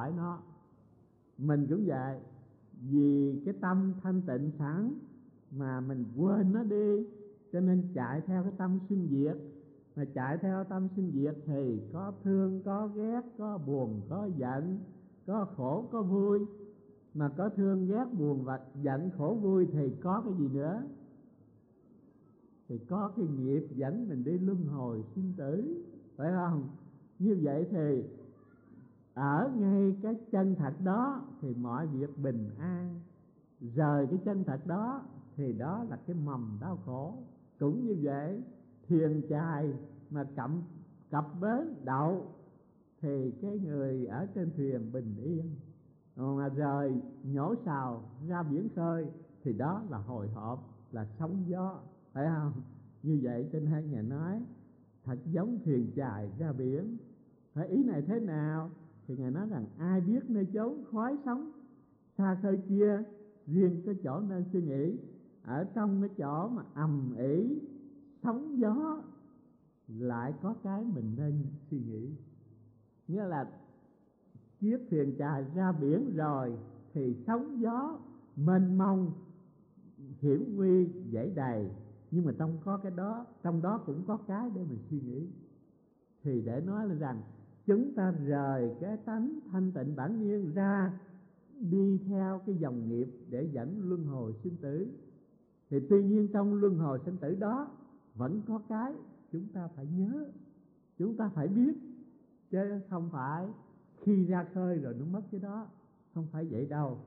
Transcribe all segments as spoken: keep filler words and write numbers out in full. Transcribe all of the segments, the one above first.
khỏi nó. Mình cũng vậy, vì cái tâm thanh tịnh sẵn mà mình quên nó đi, cho nên chạy theo cái tâm sinh diệt. Mà chạy theo tâm sinh diệt thì có thương, có ghét, có buồn, có giận, có khổ, có vui. Mà có thương, ghét, buồn và giận, khổ, vui thì có cái gì nữa? Thì có cái nghiệp dẫn mình đi luân hồi sinh tử, phải không? Như vậy thì ở ngay cái chân thật đó thì mọi việc bình an. Rời cái chân thật đó thì đó là cái mầm đau khổ. Cũng như vậy, thuyền chài mà cập cập bến đậu thì cái người ở trên thuyền bình yên, mà rời nhổ sào ra biển khơi thì đó là hồi hộp, là sóng gió, phải không? Như vậy trên hai Ngài nói thật giống thuyền chài ra biển. Phải ý này thế nào? Thì Ngài nói rằng ai biết nơi chốn khói sóng xa khơi kia, riêng cái chỗ nên suy nghĩ. Ở trong cái chỗ mà ầm ĩ sóng gió lại có cái mình nên suy nghĩ. Nghĩa là chiếc thuyền chài ra biển rồi thì sóng gió mênh mông, hiểm nguy dãy đầy, nhưng mà trong có cái đó, trong đó cũng có cái để mình suy nghĩ. Thì để nói là rằng chúng ta rời cái tánh thanh tịnh bản nhiên ra, đi theo cái dòng nghiệp để dẫn luân hồi sinh tử. Thì tuy nhiên trong luân hồi sinh tử đó vẫn có cái chúng ta phải nhớ, chúng ta phải biết, chứ không phải khi ra khơi rồi nó mất cái đó, không phải vậy đâu.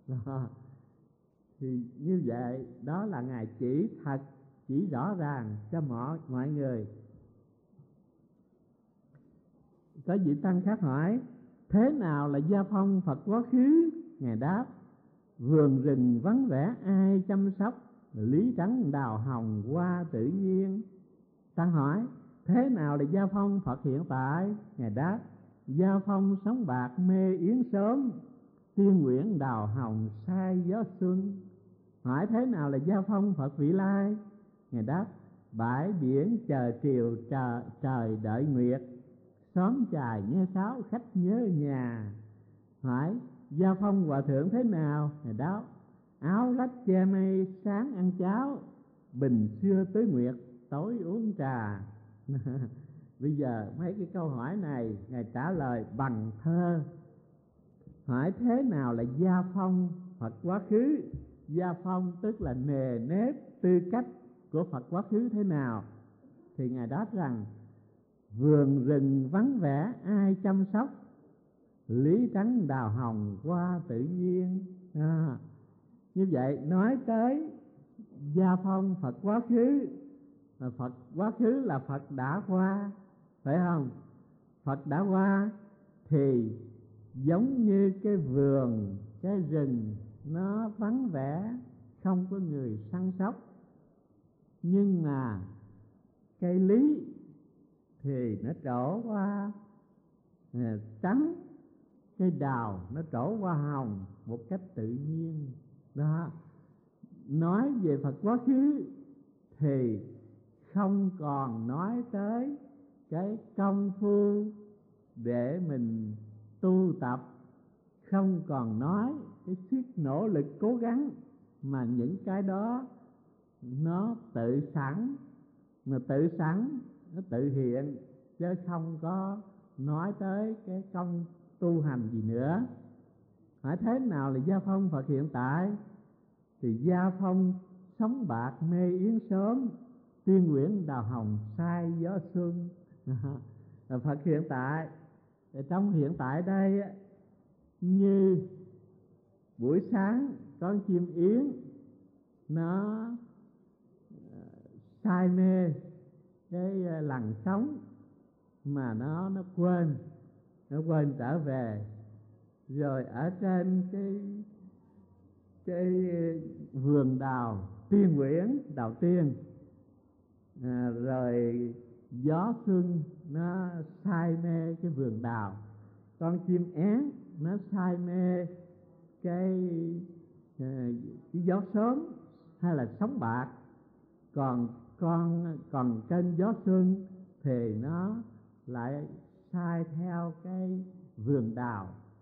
Thì như vậy đó là Ngài chỉ thật, chỉ rõ ràng cho mọi mọi người. Có vị tăng khác hỏi thế nào là gia phong Phật quá khứ? Ngài đáp vườn rừng vắng vẻ ai chăm sóc, lý trắng đào hồng hoa tự nhiên. Tăng hỏi thế nào là gia phong Phật hiện tại? Ngài đáp gia phong sóng bạc mê yến sớm, tiên nguyện đào hồng sai gió xuân. Hỏi thế nào là gia phong Phật vị lai? Ngài đáp bãi biển chờ triều trời, trời đợi nguyệt, xóm chài nghe sáo khách nhớ nhà. Hỏi gia phong Hòa thượng thế nào? Ngài đáp áo rách che mây sáng ăn cháo, bình xưa tới nguyệt tối uống trà. Bây giờ mấy cái câu hỏi này Ngài trả lời bằng thơ. Hỏi thế nào là gia phong Phật quá khứ? Gia phong tức là nề nếp tư cách của Phật quá khứ thế nào? Thì Ngài đáp rằng vườn rừng vắng vẻ ai chăm sóc, lý trắng đào hồng hoa tự nhiên. À, như vậy nói tới gia phong Phật quá khứ. Phật quá khứ là Phật đã qua, phải không? Phật đã qua thì giống như cái vườn, cái rừng nó vắng vẻ, không có người săn sóc. Nhưng mà cây lý thì nó trổ qua trắng, cây đào nó trổ qua hồng một cách tự nhiên. Đó, nói về Phật quá khứ thì không còn nói tới cái công phu để mình tu tập, không còn nói cái sức nỗ lực cố gắng, mà những cái đó nó tự sẵn, mà tự sẵn nó tự hiện, chứ không có nói tới cái công tu hành gì nữa. Hỏi thế nào là gia phong Phật hiện tại? Thì gia phong sóng bạc mê yến sớm, tiên nguyện đào hồng sai gió xuân. Là Phật hiện tại. Trong hiện tại đây như buổi sáng có con chim yến nó say mê cái lằn sóng mà nó nó quên nó quên trở về, rồi ở trên cái cái vườn đào tiên nguyện, đào tiên, à, rồi gió xuân nó say mê cái vườn đào. Con chim én nó say mê cái cái gió sớm hay là sóng bạc. Còn con còn trên gió xuân thì nó lại sai theo cái vườn đào.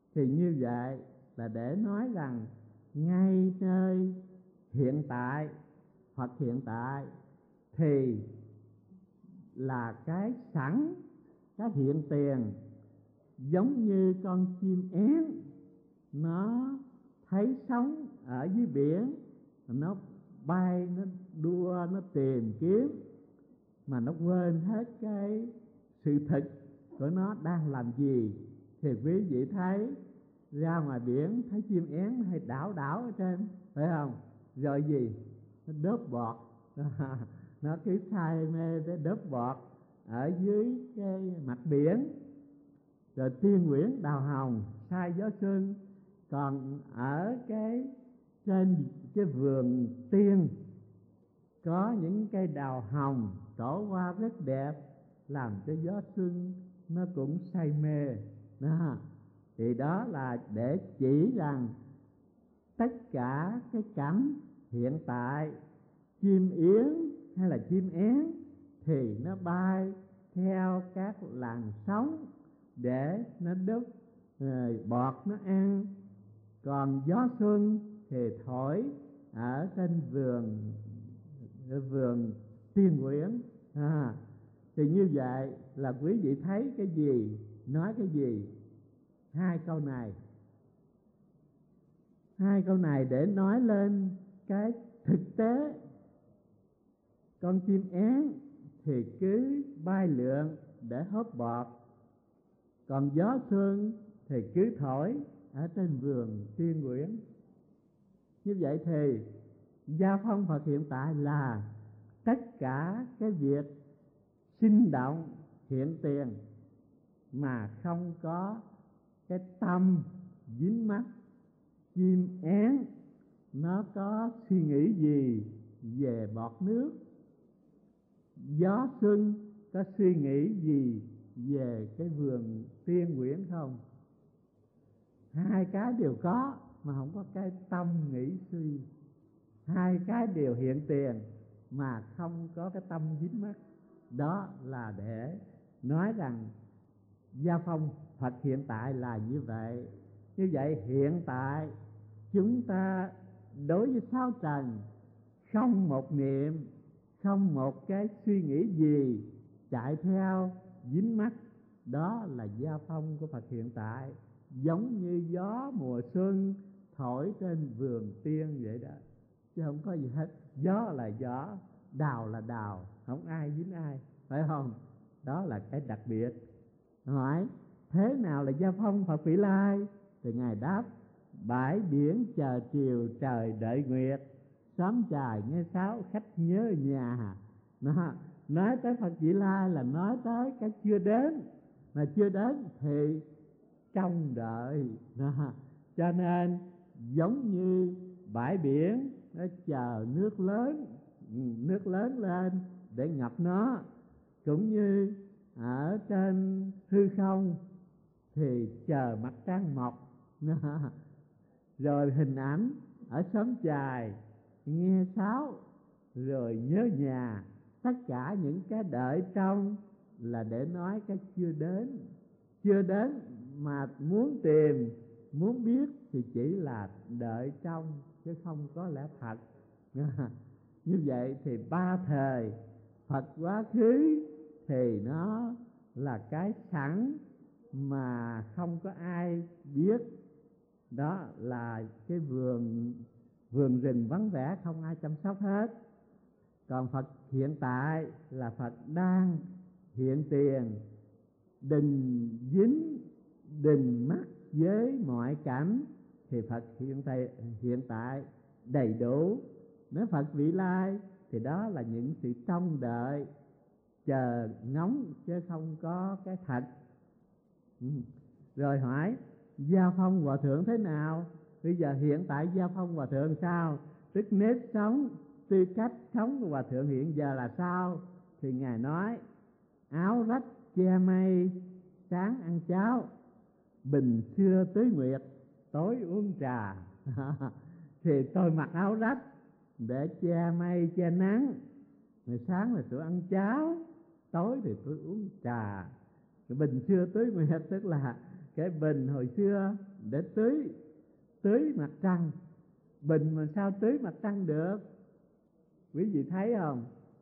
Thì như vậy là để nói rằng ngay nơi hiện tại, Phật hiện tại thì là cái sẵn, cái hiện tiền, giống như con chim én nó thấy sóng ở dưới biển, nó bay, nó đua, nó tìm kiếm, mà nó quên hết cái sự thực của nó đang làm gì. Thì quý vị thấy ra ngoài biển thấy chim én hay đảo đảo ở trên, phải không? Rồi gì? Nó đớp bọt nó cứ say mê để đớp bọt ở dưới cái mặt biển. Rồi tiên nguyễn đào hồng sai gió xuân. Còn ở cái trên cái vườn tiên có những cây đào hồng trổ hoa rất đẹp, làm cho gió xuân nó cũng say mê đó. Thì đó là để chỉ rằng tất cả cái cảnh hiện tại, chim yến hay là chim én thì nó bay theo các làn sóng để nó đứt rồi bọt nó ăn. Còn gió xuân thì thổi ở trên vườn vườn tiên nguyễn à. Thì như vậy là quý vị thấy cái gì nói cái gì. Hai câu này hai câu này để nói lên cái thực tế. Con chim én thì cứ bay lượn để hớp bọt, còn gió xuân thì cứ thổi ở trên vườn tiên nguyễn. Như vậy thì gia phong Phật hiện tại là tất cả cái việc sinh động hiện tiền mà không có cái tâm dính mắc. Chim én nó có suy nghĩ gì về bọt nước, gió xuân có suy nghĩ gì về cái vườn tiên nguyễn không? Hai cái đều có mà không có cái tâm nghĩ suy. Hai cái đều hiện tiền mà không có cái tâm dính mắc. Đó là để nói rằng gia phong Phật hiện tại là như vậy. Như vậy hiện tại chúng ta đối với sáu trần không một niệm, không một cái suy nghĩ gì chạy theo dính mắc. Đó là gia phong của Phật hiện tại, giống như gió mùa xuân thổi trên vườn tiên vậy đó, chứ không có gì hết. Gió là gió, đào là đào, không ai dính ai, phải không? Đó là cái đặc biệt. Hỏi thế nào là gia phong Phật Vị Lai? Thì Ngài đáp: bãi biển chờ chiều trời đợi nguyệt, xóm chài nghe sáo khách nhớ nhà. Nó, nói tới Phật Vị Lai là nói tới cái chưa đến, mà chưa đến thì trông đợi. Đó. Cho nên giống như bãi biển nó chờ nước lớn, nước lớn lên để ngập nó, cũng như ở trên hư không thì chờ mặt trăng mọc. Rồi hình ảnh ở xóm chài nghe sáo rồi nhớ nhà. Tất cả những cái đợi trong là để nói cái chưa đến. Chưa đến mà muốn tìm, muốn biết thì chỉ là đợi trong, chứ không có lẽ thật. Như vậy thì ba thời Phật quá khứ thì nó là cái sẵn mà không có ai biết. Đó là cái vườn vườn rừng vắng vẻ, không ai chăm sóc hết. Còn Phật hiện tại là Phật đang hiện tiền, đừng dính, đừng mắc với mọi cảnh, thì Phật hiện tại hiện tại đầy đủ. Nếu Phật Vị Lai thì đó là những sự trông đợi, chờ ngóng, chứ không có cái thật. Ừ. Rồi hỏi gia phong Hòa Thượng thế nào? Bây giờ hiện tại gia phong Hòa Thượng sao? Tức nếp sống, tư cách sống của Hòa Thượng hiện giờ là sao? Thì Ngài nói: áo rách che mây, sáng ăn cháo, bình xưa tưới nguyệt, tối uống trà. Thì tôi mặc áo rách để che mây che nắng, ngày sáng là tôi ăn cháo, tối thì tôi uống trà. Cái bình xưa tưới nguyệt tức là cái bình hồi xưa để tưới tưới mặt trăng. Bình mà sao tưới mặt trăng được? Quý vị thấy không?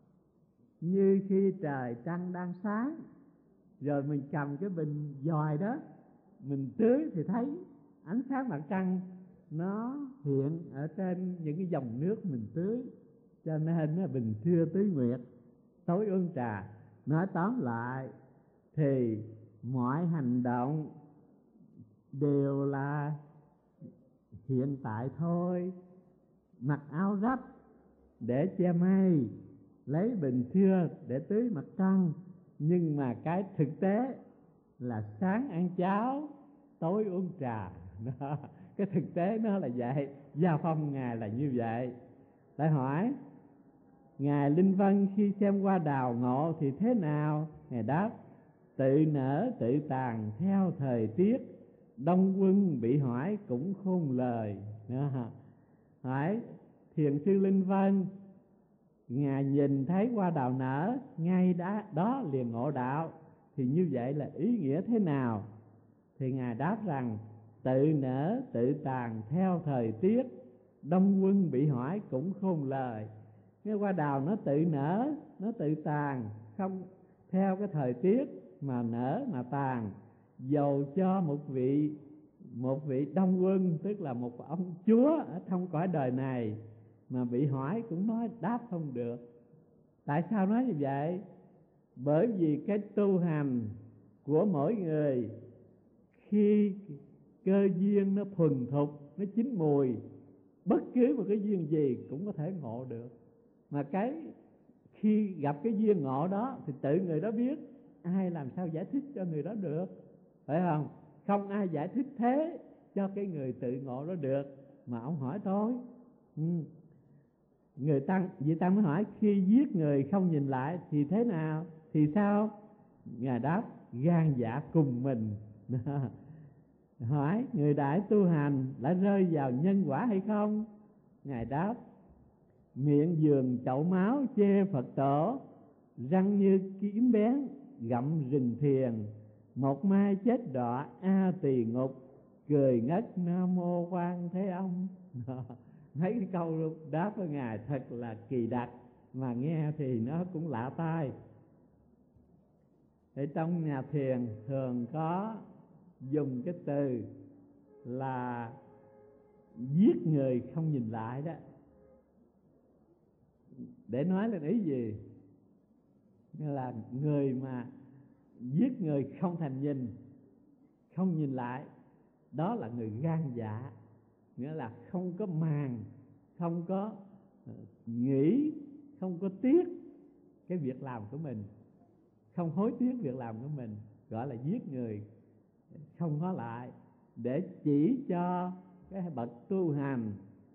Như khi trời trăng đang sáng, rồi mình cầm cái bình dòi đó, mình tưới thì thấy ánh sáng mặt trăng nó hiện ở trên những cái dòng nước mình tưới. Cho nên là bình trưa tưới nguyệt, tối uống trà. Nói tóm lại thì mọi hành động đều là hiện tại thôi. Mặc áo rách để che mây, lấy bình trưa để tưới mặt trăng, nhưng mà cái thực tế là sáng ăn cháo, tối uống trà. Đó, cái thực tế nó là vậy. Gia phong Ngài là như vậy. Lại hỏi Ngài Linh Vân khi xem hoa đào ngộ thì thế nào? Ngài đáp: tự nở tự tàn theo thời tiết, đông quân bị hỏi cũng khôn lời. Đó. Hỏi Thiền sư Linh Vân, Ngài nhìn thấy hoa đào nở, ngay đó, đó liền ngộ đạo, thì như vậy là ý nghĩa thế nào? Thì Ngài đáp rằng tự nở tự tàn theo thời tiết, đông quân bị hỏi cũng khôn lời. Cái hoa đào nó tự nở, nó tự tàn, không theo cái thời tiết mà nở mà tàn. Dầu cho một vị một vị đông quân, tức là một ông chúa ở trong cõi đời này, mà bị hỏi cũng nói đáp không được. Tại sao nói như vậy? Bởi vì cái tu hành của mỗi người, khi cơ duyên nó thuần thục, nó chín mùi, bất cứ một cái duyên gì cũng có thể ngộ được. Mà cái khi gặp cái duyên ngộ đó thì tự người đó biết, ai làm sao giải thích cho người đó được, phải không? Không ai giải thích thế cho cái người tự ngộ đó được, mà ông hỏi tôi. ừ. Người tăng, vị tăng mới hỏi khi giết người không nhìn lại thì thế nào? Thì sao? Ngài đáp gan dạ cùng mình. Hỏi người đại tu hành đã rơi vào nhân quả hay không? Ngài đáp miệng giường chậu máu che Phật tổ, răng như kiếm bén gặm rình thiền, một mai chết đọa a tỳ ngục, cười ngất nam mô Quan Thế Âm. Mấy cái câu đáp của Ngài thật là kỳ đặc, mà nghe thì nó cũng lạ tai. Ở trong nhà thiền thường có dùng cái từ là giết người không nhìn lại đó, để nói lên ý gì? Nghĩa là người mà giết người không thèm nhìn, không nhìn lại, đó là người gan dạ. Nghĩa là không có màng, không có nghĩ, không có tiếc cái việc làm của mình, không hối tiếc việc làm của mình, gọi là giết người không ngó lại. Để chỉ cho cái bậc tu hành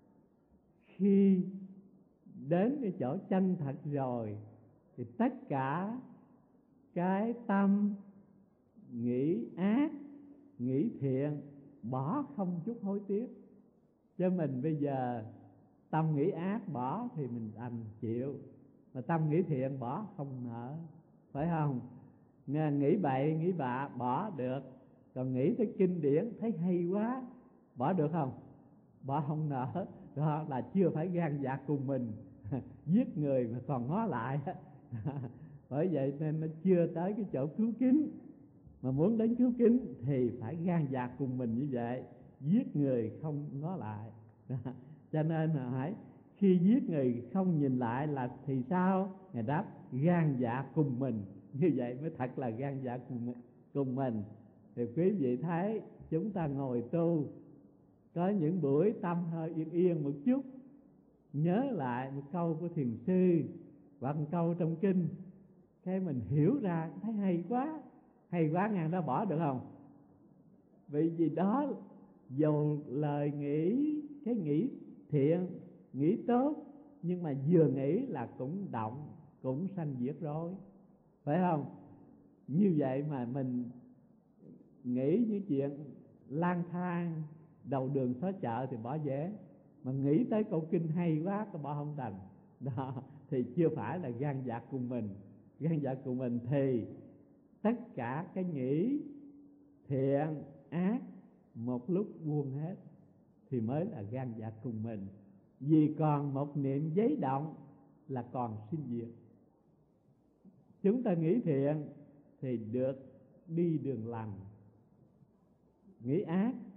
khi đến cái chỗ chân thật rồi thì tất cả cái tâm nghĩ ác, nghĩ thiện bỏ không chút hối tiếc. Cho mình bây giờ tâm nghĩ ác bỏ thì mình đành chịu, mà tâm nghĩ thiện bỏ không nỡ, phải không? Nghe nghĩ bậy nghĩ bạ bỏ được, còn nghĩ tới kinh điển thấy hay quá bỏ được không? Bỏ không nỡ. Đó là chưa phải gan dạ cùng mình. Giết người mà còn ngó lại. Bởi vậy nên nó chưa tới cái chỗ cứu kính. Mà muốn đến cứu kính thì phải gan dạ cùng mình như vậy, giết người không ngó lại. Cho nên là hãy khi giết người không nhìn lại là thì sao? Ngài đáp gan dạ cùng mình. Như vậy mới thật là gan dạ cùng, cùng mình. Thì quý vị thấy chúng ta ngồi tu, có những buổi tâm hơi yên yên một chút, nhớ lại một câu của thiền sư hoặc một câu trong kinh, cái mình hiểu ra thấy hay quá, hay quá ngang đó bỏ được không? Vì vì đó dù lời nghĩ, cái nghĩ thiện, nghĩ tốt, nhưng mà vừa nghĩ là cũng động, cũng sanh diệt rồi, phải không? Như vậy mà mình nghĩ những chuyện lang thang đầu đường xó chợ thì bỏ dễ, mà nghĩ tới câu kinh hay quá cái bỏ không thành. Đó thì chưa phải là gan dạ cùng mình. Gan dạ cùng mình thì tất cả cái nghĩ thiện ác một lúc buông hết thì mới là gan dạ cùng mình. Vì còn một niệm giấy động là còn sinh diệt. Chúng ta nghĩ thiện thì được đi đường lành, nghĩ ác